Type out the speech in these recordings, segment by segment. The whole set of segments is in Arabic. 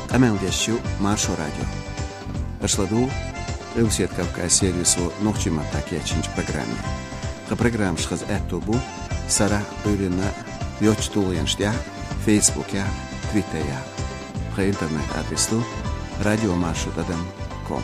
Амелдящу Маршо радио. Ашладу Русет Кавказ сервису Нохчима такячинч программе. Программ шхаз этубу Сара Бюлина Йочтулянштя Фейсбуке, Твиттере. Интернет адресу radiomarsho.com.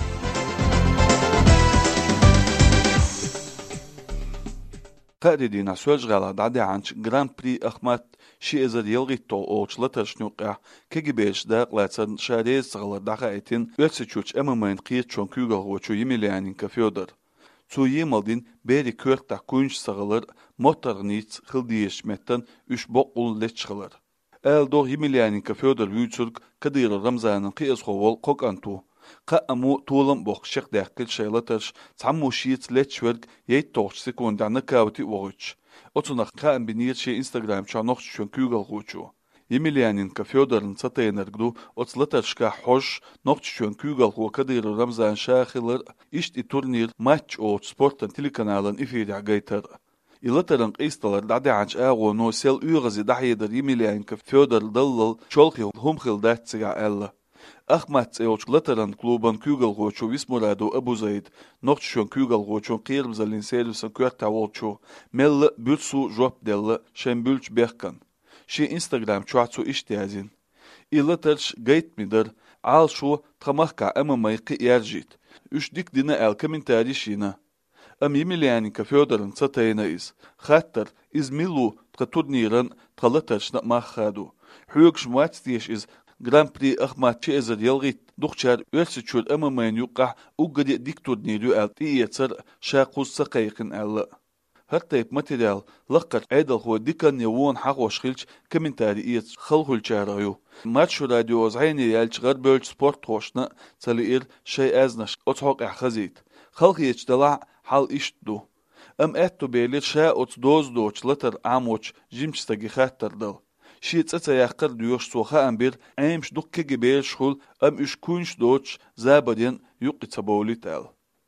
قاددين سوجغالا دعدي عنش جران بري أخمات شي إزر يلغي تو أوش لترشنوقع كجبيش داق لاتسن شاريز صغلا دقائتين ويتسجوش أمامين قيت شون كيوغل وچو يميليانين كفيودر تو يمالدين بيري كورت دا كونش صغلر موتر نيتس خلديش متن üç بقل لتشغلر دو يميليانين كفيودر ويوتسرق كدير رمزانن قيس خوال قوك أنتو قامو طولم بوخشق داخل شيلتش تعمو شيت لتشورق يتوش سكوند عن كاوتي وغش أتونا قام بنير شي إنستغرام شانوخ شون كيوغل غوچو يميليانين كفيودرن ستينرغدو أتلتش كحوش نوخ شون كيوغل غو كدير رمزان شاخلر إشت تورنير ماتش أو سبورتن تيليكانالن إفيد عقيتر إلترن قيستلر دعدي عنش آغو نو سيل أغزي دحيدر يميليانين كفيودر دلل شولخي هم خل داتسيغا ألا أخمات أيوش لترن كلوبان كيوغل غوچو ويسمرادو أبو زيد نوخ شون كيوغل غوچو قيرمزلين سيرفسن كورتا والچو مل بيرسو جوب دل شن بيلش بيخكن شي إنستغرام چواتسو إشتيازين إلترش غيت ميدر عال شو تخمخكا أما مايقي يارجيت إش ديك دينا آل كمنتاري شينا أم يميلياني كفيودرن ستاينا إز خاطر إز ميلو تقتورنيرن تغلترش نقماخ خادو حيوكش مواتستيش إز جران بري أخمات شي إزر يلغيت دوخشار ويرسيتشول أما مين يوقع وقدي ديكتور نيدو آل تييتسر شاقوس سقايقن آل هرتيب ماتيريال لقر عيدل هو ديكن يوون حقوش خيلش كمنتاري إيتس خلخل شاريو ماتشو راديو زعيني يالش غير بيلش سبورت خوشنا تليئر شي أزنش أتحوق إحخزيت خلق يتدلع حال إشتدو أم أتو بيلير شا أتس دوز دوش لتر عاموش جيمشتاقي خاتر دل شي تسا يقر ديوش سوخا أمبير أمش دوكي جبير شخول أم إش كونش دوش زابدين يوقي تبولي تال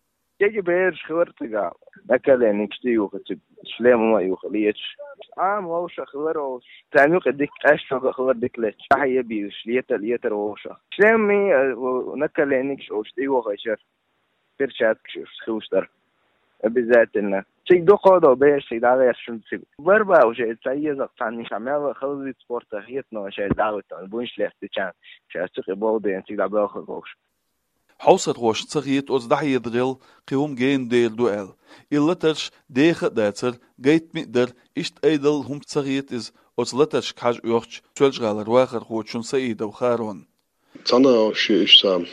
جبير شخورتقا أكالي نكشتي يوخي شليم ما يوخليتش ووشا خبروش تعنيق ديك أشتغل خبر ديك لتش أحيا بيوش ليتر ووشا شليمي نكالي نكش وشتي يوخي شر بيرشات خوشتر بالذات إنه شيء دو قاضي بيش شيء دعوة يشون شيء بربا وشيء تسيز أقطعني شمال خلصي سبورت هيتنا شيء دعوة تان بونش لفت كان شيء استقي بودي شيء دعوة خلصوش حوصت غوش تسغيت أز دحي دريل قيوم جين دير دوال إلا ترش ديخ داتر جيت مقدر إشت أيدل هم تسغيت إز أز لترش كحاج يوخش سولج غالر واخر خوشون سيدة وخارون تانا شيء إشتام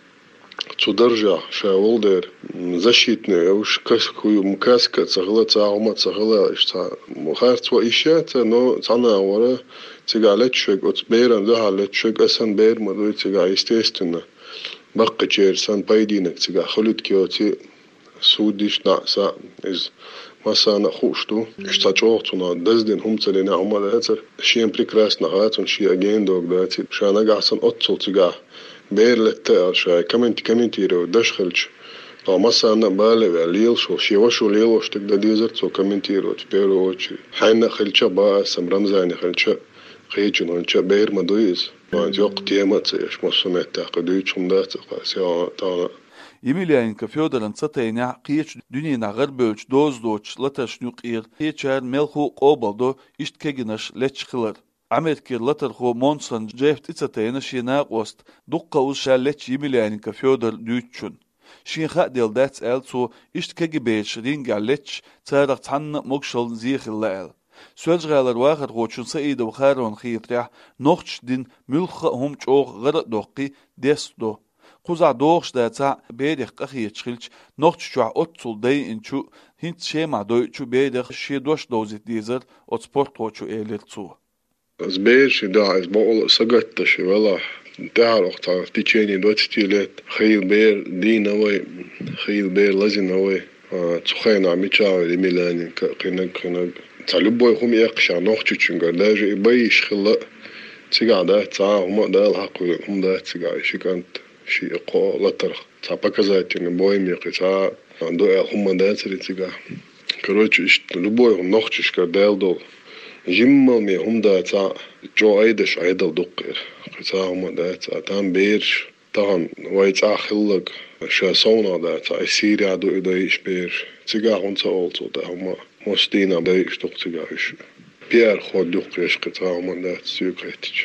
تدرجة شاولدر защитный уж каску мукаска цагла цаума цагла ишта мухарт ва ишата но цана вара тигалет шек от бейран да халет шек асан бейр мадуй тига естественно бакка черсан пайдинек тига халут киоти судиш наса из масана хушту ишта чохтуна дезден хумцалена умалатер шием прекрасно хатун ши агендок дати шана гасан отцул тига بيرلت شاي كمنتيرو دشخلش لو مثلا بالي ليل شو شي وشو ليل وش تقدر ديزرت سو كمنتيرو تبيرو وش حين خلشة با سم رمزاني خلشة خيجن خلشة بير مدويز ما يوق تيمات ايش مسمات تاقدوش هم دات قاسي تانا يميليان كفيودرن ستاينع قيش دنينا غربوش دوش لتشنيق إير قيشار ملخو قوبلدو إشت كيجنش لتشخلر عمركير لتر خو مونسن جيفت إتساتين شيناق وست دقا وشالتش يميليان كفيودر دوتشون شين خاق ديل داتس سو إشت كجبيش رينجا لتش تارق تحن مقشل زيخ الليل سوالج غالر واخر غوشون سيدة وخارون خيطريح نوخش دين ملخ هم چوغ غرق دوقي ديس دو قوزع دوخش داتسع بيدخ قخي يتشخلش نوخش شوع أتصل دي انشو هنت شيمع دويتشو بيدخ شي دوش دوزيت ديزر أتسبورت غوشو إيليرتسو Сбейши, да, из бола сагатташи, вала, تعرق в течение 20 лет خيل بير دينوي خيل بير لازينوي تخينا ميتشاوي ميلاني كنا تعلبوا يخوم يقشع نوخ تشنجر داجي يبيش خلا تيجا ده تاع هما ده الحق هم ده تيجا شي كانت شي قو لتر تاع بكزاتين بوي ميقي تاع عنده هما ده تيجا كروتش لبوا نوخ تشكر دال دول جمّل مي هم دا تا جو أيدش أيدل دقير قطعهم دات أتام بيرش طبعا ويتع خلق شاسونا دات أسير عدو إدايش بير تجاهون سأولتو ده هما مستينا دايش دوق تجاهش بير خود دوق يش قطعهم دات سيوكيتش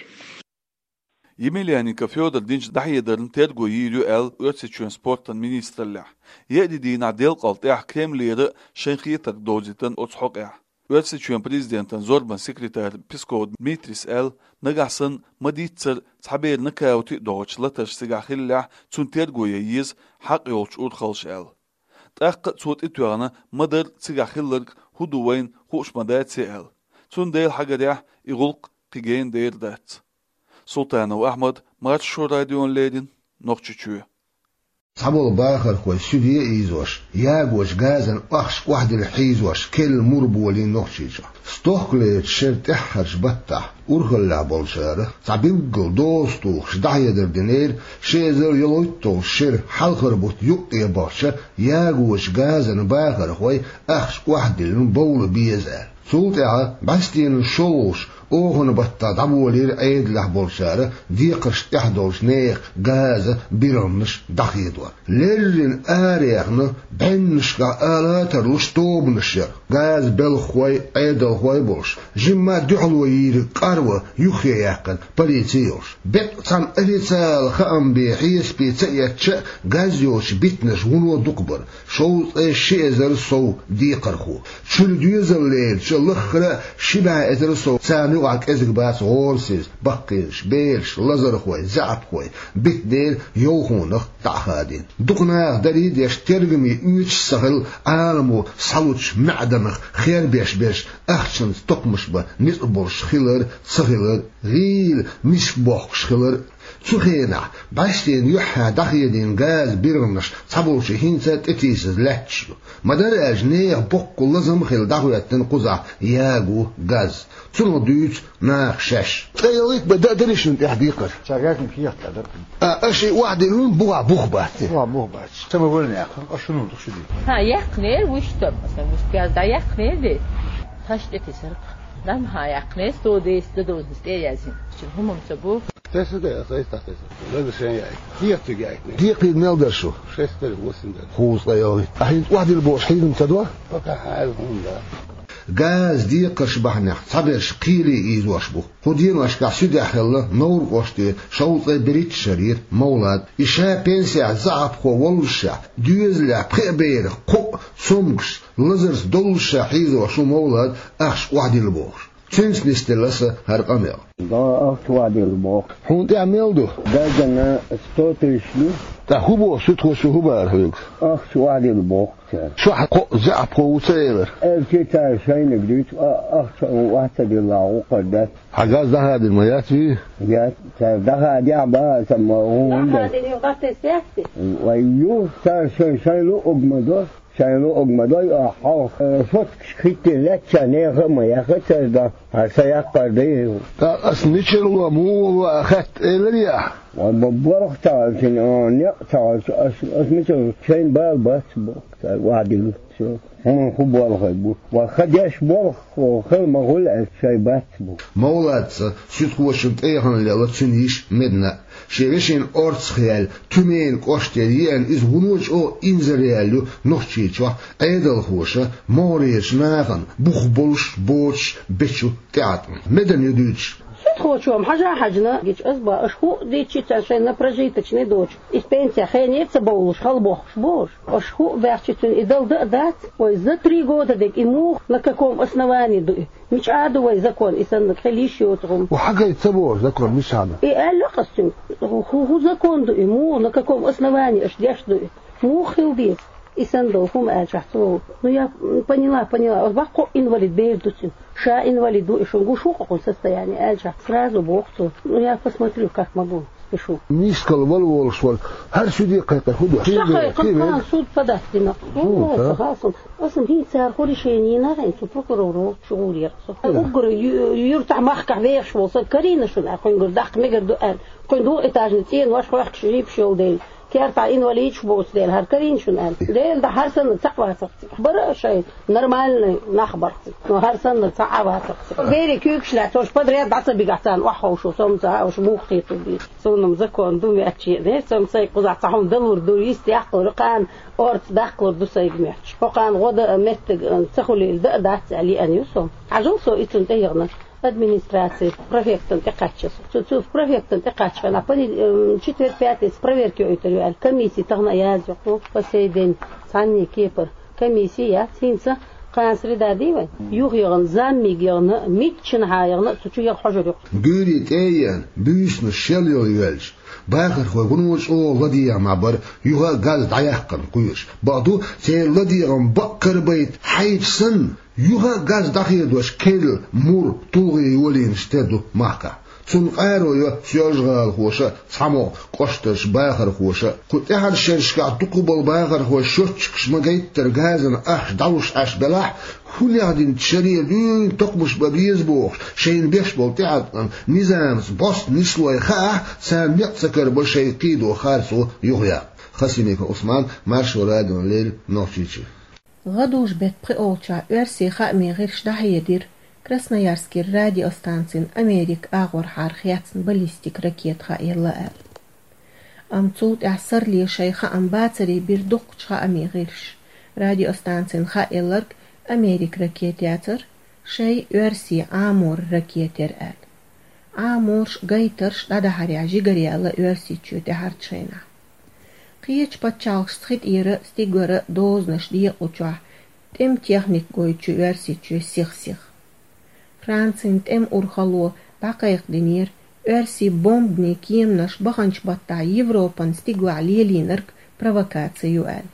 يميلياني كفيودر دينش دحيدرن تيرغو ييريو ال أرسي ترانسبورتن مينيسترلح يأدي دينا ديل قلطيح كريملير شنخيتر دوزيتن أتصحق أرسي تران بريزيدنتن زوربان سكرتار بيسكو دميتريس ال نجحسن مديتر تحبير نكاوتي دوتش لتش سيغاخيلح تون تيرغو ييز حق يولش أدخلش ال تأقق صوت إتوانا مدر سيغاخيلر هدوين خوش مدات سي ال تون ديل حاجة ديح يغلق قيجين دير دات سلطان وأحمد مارشو راديون ليدين نوخشيشو صابول باخر خوي سودي ايزوش ياغوش غازن اخش واحد الحيزوش كل مربولي نوخشيشو ستوخليت شرت احرش بطح ورخل لعبول شاره صابيقل دوستو شدعي دردنير شيزر يلويتو شير حلقر بوت يقطي باشا ياغوش غازن باخر خوي اخش واحد البول بيزال سلطة باستين الشوش اوهن بطا دابولير ايد لحبول شاره ديقش تحدوش نيق غاز بيرمش دخيدوا لرين آريخنا بنشقا آلاتر لشتوب نشير غاز بالخوي ايد الخوي بولش جمع دعلو يير قارو يخي يقن بليتيوش بيت صن اليسال خام بيحيس بيتسيتش غازيوش بيتنش ونو دقبر شوط الشيزر سو ديقرخو شل ديوزل ليل شلخرا شبع اترسو سانو وعك ازق باس غورسيز بقيش بيرش لزر خوي زعب خوي بيت دير يوخونخ تعهادين دقناغ دريد يشترغمي اوش سغل عالمو صلوش معدنخ خير بيش اخشن تقمش با نتبورش خيلر صغيلر غيل مش بوخش خيلر تخينا باشتين يحا دخيدين غاز بيرنش صبوش هينسا تتيسز لاتشو مدار اجنيه بوكو لازم خيل دخويتن قزع ياغو غاز تنو دوت ناخ شاش تخيليك بدا دريش انت حديقر شاكاكم فيها تقدر اشي واحد يلون بوع بوخبات بوخبات تما بولني اخر اشنو تشدي ها يقنير وشتب مثلا وش بياز دا يقنير دي تشتتي سرق دم ها يقنير تو ديس دوز استيازين شنو هم مسبوك تسده تسده هذا شيء هي تجاي ديقي نلدر شو شستر وسند خوص ياوي الحين واحد البوش حين متدوا بقى حالهم ده غاز ديقش بحنا صبرش قيلي ايزوشبو خدين واشكا سيدي احيالله نور واشتي شوط بريت شرير مولاد إشاء بنسيع زعب خو والشع ديوزلع بخيبير قو سمكش لزرس دولشع حيزو شو مولاد اخش واحد البوش تنس نستلسة هرقاميل دا أخت وعد البوق حون تعمل دو دا جنا استوترشلو تهوبو ستو شو هبار هيك أخت وعد البوق شو حق زعب قو سير الكي تعرفين قديت أخت واحد الله قدات حجاز ده هذه الميات فيه يا ده هذه عبارة سموه هذه يغطي السياسة ويو تعرفين شايلو أجمدور شايلو أجمدور أحاق فتك خيت لا تشانيغ ما ياخذ ده هسياق قديه أسنيشر ومو أخذت الرياح وببرخ تعرفين أنا تعرف أسمع شين بس وعدي شو هم خبوا الغيبو وخديش برخ وخل مغول شيء بس مولات شتو شنت إيهان لالتشنيش مدنا شيرشين أرتس خيال تمين قشتريان إز هنوش أو إنزريالو نخشيشوا أيدل خوشة موريش ناغن بخبولش بوش بيشو تعطم مدن يدوش Хочем, хажна, гич азба, ашху, дичи цашен на прожиточный дочь. Из пенсии хенец баулуш, халбох, шбош. Ашху верчится и дал дать, ой, за 3 года дек ему на каком основании مش عادوا закон и сан хелищу утром. وحاجة يتبور закон مش عادوا. И аллахастим, ху закон ду ему на каком основании аж дяшду. Мухил бит. И сандохум аджахту. Ну я поняла. Бако инвалид бейдутин. Ша инвалиду и шунгу в каком состоянии аджах. Сразу бохту. Ну я посмотрю, как могу. Пишу. Нискал волшвал. Хар сюди какая худо. Шахай капан суд подастина. Ну, согласен. Осм هي صار решение на рейсу прокурору шугулерсо. Угр юрта махка веш волса карина шун. Акон гордах мегерду ан. Кон ду этажный тен ваш вах шрип шел дел. كيرتا إنواليد شبوس ديل هركرين شون قال ديل ده هرسن تقوى تقصي برا شيء نورمال نخبر هرسن تقوى تقصي بيري كيكش لا توش بدري دعسة بيقعتان وحوش وسمسها وش موختي طبي سونم زكون دومي أشي ده سمسي قزع صحون دلور دوريست يحقل رقان أورت داخل دوسي جمعش وقان غدا مت تخلي الدقدات علي أن يسوم عجل سو إتنتهيغنا администрации, профектом текачес. Тут профектом текач, на пони 4-5 проверки уйтерю, комиссии тогда я сделал по сей день санни кипр комиссия синца قانسردا ديوان يغيرن زاميغيرن ميتشن هايرن سوچو حجر غيري تيان بيسن شليو يلش باخر خو غنوش او غدي معبر يوها غاز دايحقن كويش بعضو سي لدي بكر بيت حيفسن يوها غاز داخيدوش كيل مور توغي ولين شتدو ماكا تون قارو يو سيوجغال خوشا سامو قشتش باخر خوشا كنت احد شرشكا تقبل باخر خوش شوتشكش مغيت ترغازن داوش بلاح كل يعدين تشرير دين تقبش ببيزبوخ شين بيش بولتعد نظام بوست نسلوي خاه سام يتسكر بشي قيدو خارسو يغيا خسينيك عثمان مارشو رادون ليل نوشيتشي غدوش بيت بريولچا ارسي خامي غيرش دهيدير Красноярский радиостанцин Америк агор хархиатсн баллистик ракет хаилла амцут асар ли шайха амбацари бирдукчха амигирш радиостанцин хаилларк Америк ракетятер шай верси амур ракетер амурш гайтерш дада харяжи горяла верси чуте харчена қиеч пачалш схит ира стигора дознаш дие уча тем техник гойчу верси чу сих Францинт урхало бақайық денер, өрси бомбни киемнаш бақанч батта Европан стигуа лелинерк провокацию әл.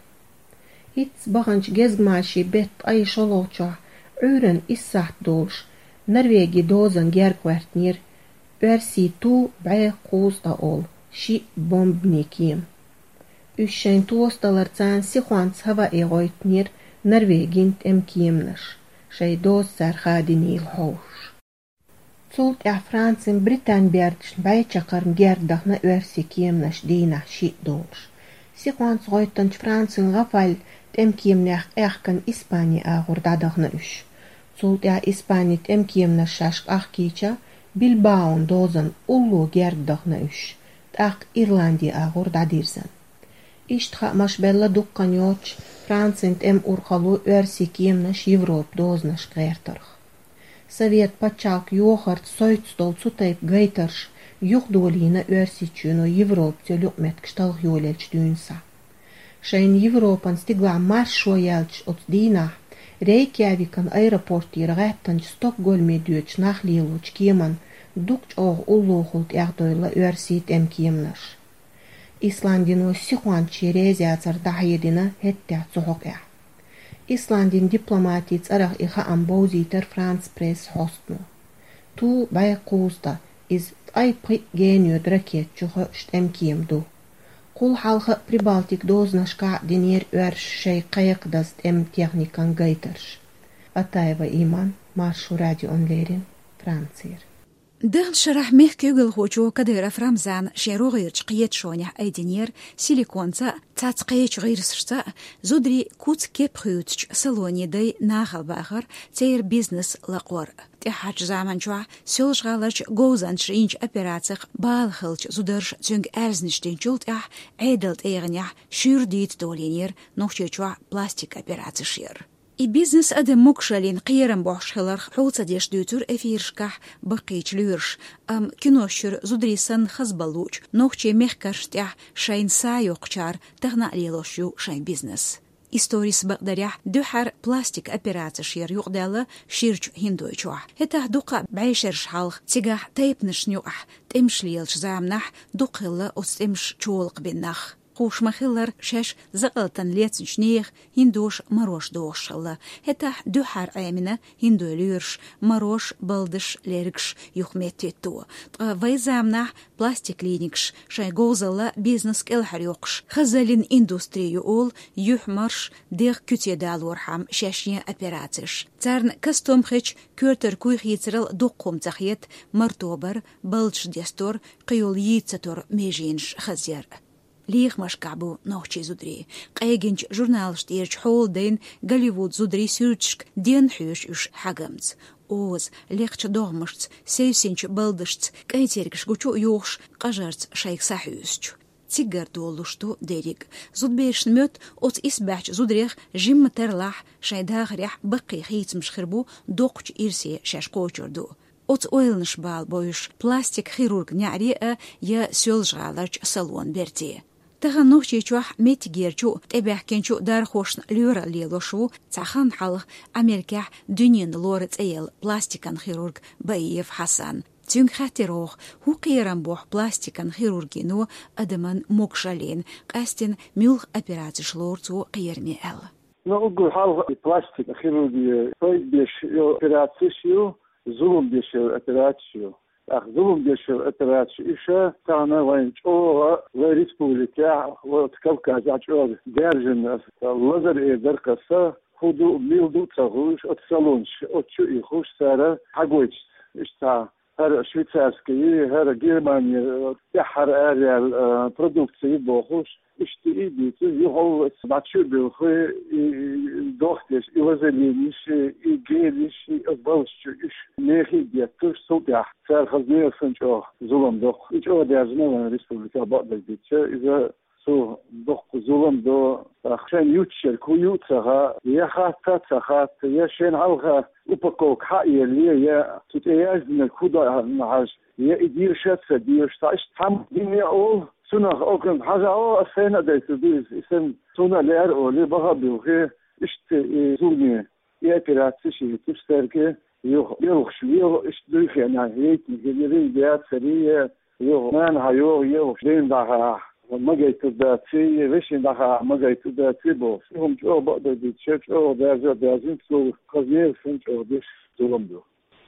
Итс бақанч гезгмаши бет ай шолоча, үрін иссахт долш, Норвеги дозан герквартнер, өрси ту бәй қуста ол, ши бомбни кием. Үшшен туосталарцан сихуанц хава егойтнер, Норвегинт киемнаш. شي دوز سرخاديني الحوش صوت فرانسين بريطان بيردش بايتشا قرن جيردخنا ارسي كيمناش دينا شي دولش سيقوان صغيطنش فرانسين غفال تم كيمناخ اخكن اسباني اغور دادخنا اش صوت اسباني تم كيمناش شاشق اخكيچا بيلباون دوزن اولو جيردخنا اش تاق ايرلاندي اغور داديرزن اشتخا مش بلا دقان يوتش Францинт урхалу өрси киемнаш Европ дознаш гэртарх. Совет пачалк йохарт сойтстол цутайп гайтарш юхдолина өрси чуно Европ тюлюк меткштал юлелч дюнса. Шайн Европан стигла маршо ялч от дина Рейкявикан аэропортир гаттанч Стокгольме дюч нахлилуч киеман дукч ог уллохулт ягдойла өрсит киемнаш. İslandin sihwan çerezyatsar dahiyedina hette sohokya. İslandin diplomatit araq iha amboziter Frans press hostnu. Tu bay qusta iz ay pri genio draket chuha stemkimdu. Qul halqa Pribaltik doznashka diner örş şey qayıqdast technikan gaytarsh. Atayeva iman marshu radio onlerin Fransir. دهن شرح ميح كيغل خوچو كدير فرامزان شيرو غير چقيت شونيح ايدينير سيليكونتا تاتقيت غير سرتا زودري كوت كيبخيوتش سالوني دي ناخل باخر تير بيزنس لقور تحاج زمان جوا سيلش غالج غوزان شرينج операциях بالخلج زودرش تنگ ارزنشتين جولت عيدلت ايغنيح شير ديت دولينير نوخچو بلاستيك операции شير И бизнес адем мокшалин қиерам бошхелар хулца деш дютур эфиршках бақич люрш киношур зудрисан хазбалуч нохче мехкарштя шайн сайоқчар тагна лилошу шайн бизнес историс бақдаря духар пластик операция шир юqdala ширч хиндойчуа это дуқа байшерш халх тигах тейпншнюах темшлиелш замнах дуқилла остемш чолқ биннах خوش مخيلر شش زقلتن ليتن شنيخ هندوش مروش دوشلا هتا دو حر عامنة هندو ليرش مروش بلدش ليركش يخميتيتو ويزامنح بلاستيك لينكش شاي غوزلا بيزنس كالحر يوقش خزالين اندوستري يقول يحمرش ديغ كتي دالورحام شاشية أبيراتش تارن كستوم خيش كورتر كوي خيترل دوقوم تخيت مرتوبر بلدش ديستور قيول يتسطور ميجينش خزير ليخ مشكعبو نوخشي زودري قيجنج جورنالشت يرج حول دين غوليوود زودري سيرتشك دين حيوش إش حاجمز اوز ليخش دوغمشت سيوسينش بلدشت كايتيركش غوچو يوخش قجرت شيخ ساحيوسچ تيجر دولشتو ديريك زود بيش نموت اوت اسباح زودريخ جيم ترلاح شايداغ ريح بقي خيت مشخربو دوقش إرسي شاشقوچردو اوت اويل نشبال بويش بلاستيك خيرورغ نعريئة يا سيولجغالرج سالون بيرتي تغنوه شيشوح ميتجيرچو تباح كنچو دار خوشن لورا ليلوشو تاخان حلق أمريكا دنيان لورت ايل بلاستيكان خيرورغ بايف حسن تون خاتروخ هو قيران بوح بلاستيكان خيرورغينو أدمان موكشالين قاستين ميلخ أبيراتي شلورتو قيرمي ال نقول حلق بلاستيك خيرورغي فايد بيش أبيراتيشيو زوم بيش أبيراتيشيو أخذهم بيش أتراتش إيشا كان وين أوه وريسبوليكا وتكوكا زعج أوه دارجن اللذر إيه دركسا خدو ميلدو تغوش أتسالونش أتشو إيخوش سارة حقويش إشتا هر شويتسارسكي هر جيرمانيا تحر أريال برودكتي بوخوش إشتي إيديتو يهو سباتشو بيوخي دوختيش إوزالينيش إيجيليش إقبالشو إش نيخي ديتوش صوتيح سار خزنية سنجو زولم دوخ إيش أو ديازنا وانا ريسبوليكا بقدر ديتشا إذا سو دوخ زولم دو أخشان يوتشر كو يوتسها يا خاطة تخات يا شين علغا أبقوك حقيا لي يا تتأيازنا كودا نعاش يا إدير شاتسا دير شتاش تام ديني أول سنة أوكن حاجة أو أسفينا دايتو ديز إسن سنة لير أولي بها بيوخي إشت زوني يأكراتسي تبستركي يوخش إشت دوخي أنا هيت مجرين بيات سرية يوخ مانها يوخ دين داها ما جايت داتي ويشين داها ما جايت داتي بو هم جو بقدر ديتشيك أو دازين سو خزير سنج أو ديش دولمدو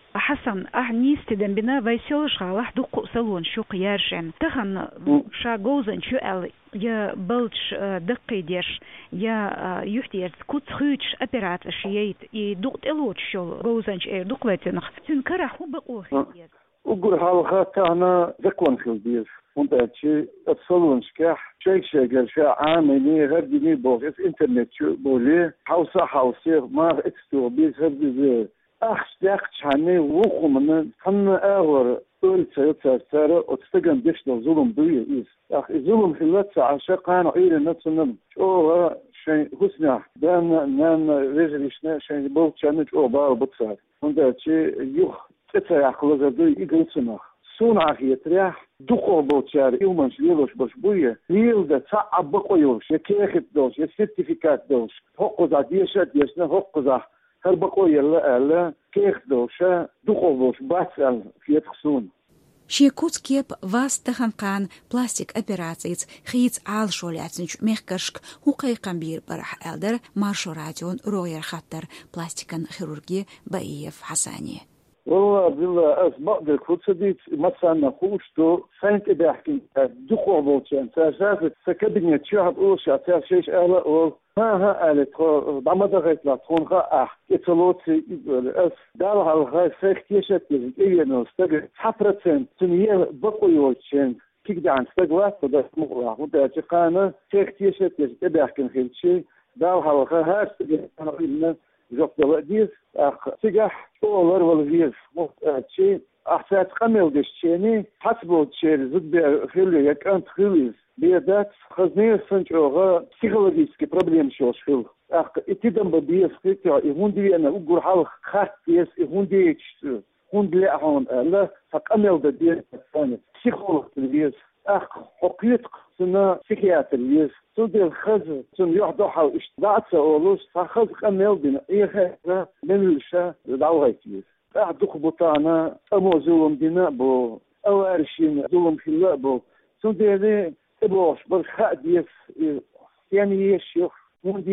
حسن أهنيست دم بنا ويسيلش غالح دوق سلون شو قيارشن تخن شا جوزن شو يا بلش دقي ديش يا يحتير كوت خيتش أبيرات أشياء يدوق تلوش شو جوزن شيء دوق وتنخ تنكره هو بقوه وقول حالخات أنا ذكون خلدير وانتهى السلون شكاح شيء شا عاملي غردني بوغ إنترنت شو بولي حوصة ما إكستو بيز هردي أخشتاقش عني وقو من حنا أهور أول سارة وتستقن ديشتل ظلم دوية إيس أخ ظلم في اللاتسة عشاقان عيلة نتسنم شو شيء حسنا نان رجلشنا شيء بولت شانج بار بطسار وانده شيء يوخ تتايح لغدوي إيقلتنا صنع يتريح دقو بولتشار يومنش ليلوش بشبوية ليل ده تعب بقويوش يكيخت دوش يسيرتيفيكات دوش حقوزا ديشات يشنا حقوزا هل بقول يلا كيخ دوشة دخوش باسل في تخصون شيكوت كيب واس تخنقان بلاستيك أبيراتيت خيت عال شولياتنش ميخكرشك هو قيقان بير برح ألدر مارشو راديون روير خطر بلاستيكان خيروغي بأيف حساني والله بالله بقدر كوتسديت مثلا نخوش تو سانك بحكي دخول بوتشان سافت سكبني تشهد اوش عتاف شيش اهلا او ها قالت بعمد غيت لا تخونها اتلوتي اس دالها الغاي فيختيشت ايه نو استغ حفرتين تنيه بقويوتشان كيك عن استغوات ودا مغرا ودا تقانا فيختيشت بحكي خيلشي دالها الغاي هاست انا قلنا جوك دواديس اخ سيجح اولر والفيف شيء احسن تقمل دشتيني حسبوا تشير زد خلي يك انت خليز بيدات خزنيه سنجوغا بسيكولوجيسكي بروبليم شوش خل اخ اتدم بديس كيتو يهوندي انا اقول حال خاطيس يهوندي هوندلي هون لا تقمل دديس ثاني بسيكولوجيس اخ حقيقة سنة سيكياتريس تودي الخز سن يحضح اشتبعت اولوس فخز قمل بنا ايه من الشا دعوهيتيس اعدق بطانا امو زولم دينا بو اوارشين زولم خلاء بو سن دي ابوش بالخاء ديس يعني يشيخ